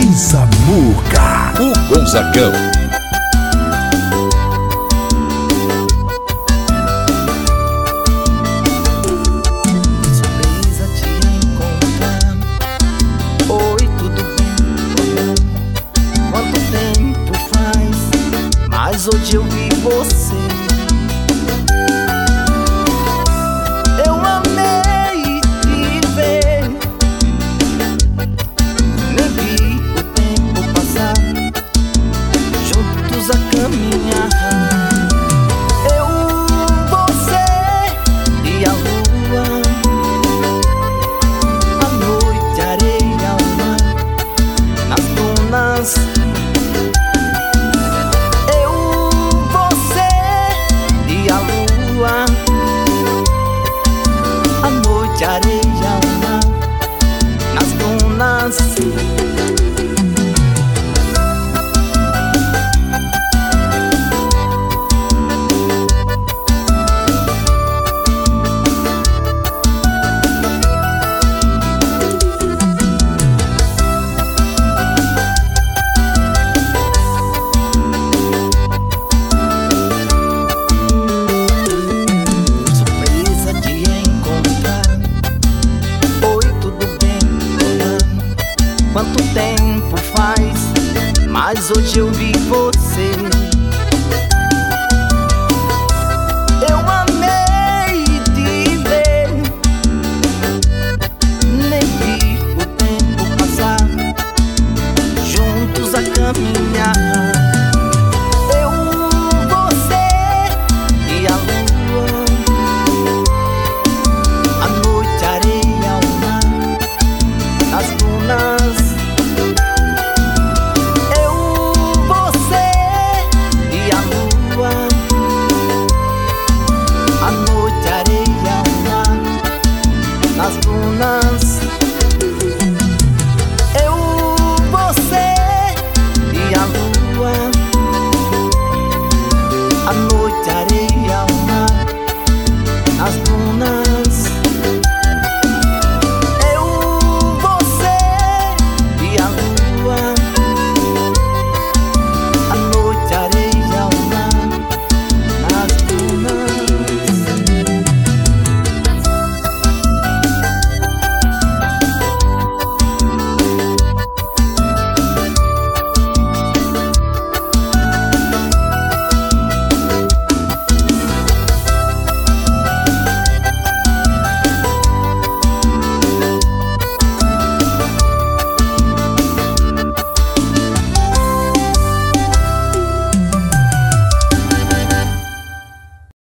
Samuca, o Gonzagão. Surpresa te encontrar. Oi, tudo bem? Quanto tempo faz? Mas hoje eu vi você. Eu amei te ver. Nem vi o tempo passar, juntos a caminhar. Eu, você e a lua, a noite, a areia, o mar, nas dunas. Eu, você e a lua, a noite, a areia, o mar, nas dunas. Surpresa de encontrar. Oi, tudo bem? Olá. Quanto tempo faz? Mas hoje eu vi você. Eu amei te ver. Nem vi o tempo passar, juntos a caminhar. Eu, você e a lua, a noite, a areia, o mar, as dunas. Eu, você e a lua, a noite, a areia, o mar, nas dunas. Eu, você e a lua, a noite, a areia,